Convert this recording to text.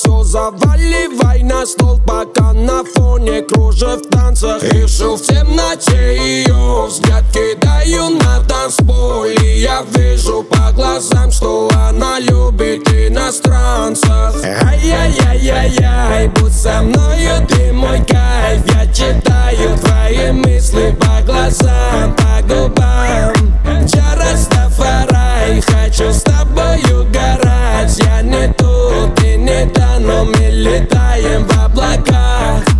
все заваливай на стол, пока на фоне кружев в танцах. Ищу в темноте ее взгляд, кидаю на танцполе. Я вижу по глазам, что она любит иностранцев. Ай-яй-яй-яй-яй, будь со мною, ты мой кайф. Я читаю твои мысли по глазам, по губам. Я Растафарай, хочу с тобою горать. Я не тут и не там, но мы летаем в облаках.